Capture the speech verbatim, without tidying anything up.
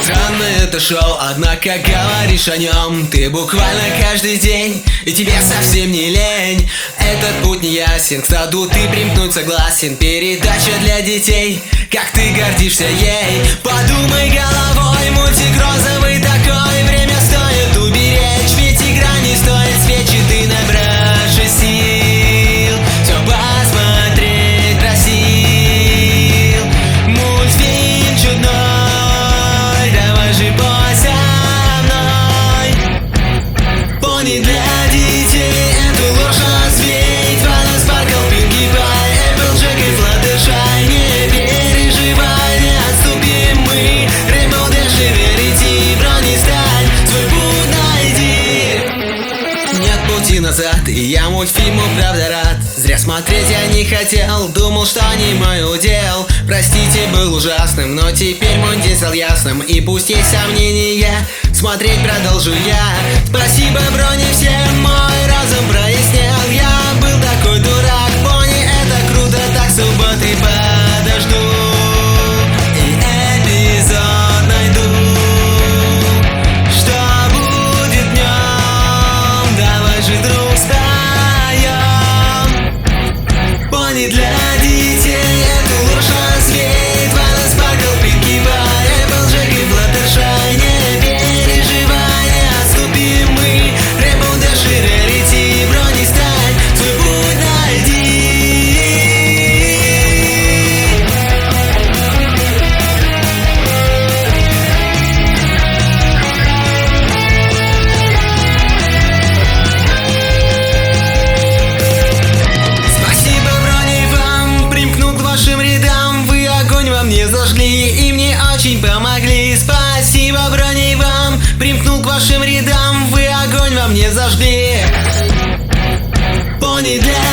Странно это шоу, однако говоришь о нем ты буквально каждый день, и тебе совсем не лень. Этот путь не ясен, к саду ты примкнуть согласен. Передача для детей, как ты гордишься ей. Подумай головой, мультик розовый такой. Время стоит уберечь, ведь игра не стоит свечи. Ты набрашь сил, все посмотреть просил. Мультфильм чудной, давай же пой со мной. Пони для детей, эту ложь развеять. Фана Спаркл, Пинки Пай, Эпплджек и Флаттершай. Не переживай, не отступим мы. Рейнбоу Дэш и Верити, брони стань, свой путь найди. Нет пути назад, и я мультфильму правда рад. Зря смотреть я не хотел, думал, что не мой удел. Простите, был ужасным, но теперь мой день стал ясным. И пусть есть сомнения, смотреть продолжу я. Спасибо, брони, всем мой разум прояснил. Я был такой дурак, пони, это круто, так субботы подожду и эпизод найду. Что будет днем, давай же, друг, споем. Пони для детей, эту ложь развеять. Фана Спаркл, Пинки Пай, Эпплджек и Флаттершай. Не переживай, не отступим мы. Рейнбоу Дэш и Верити, брони стань, свой путь найди. Спасибо, брони, вам, примкнул к вашим рядам. Вы огонь во мне зажгли и мне очень помогли. Спасибо, брони, вам, примкнул к вашим рядам. Вы огонь во мне зажгли. Пони для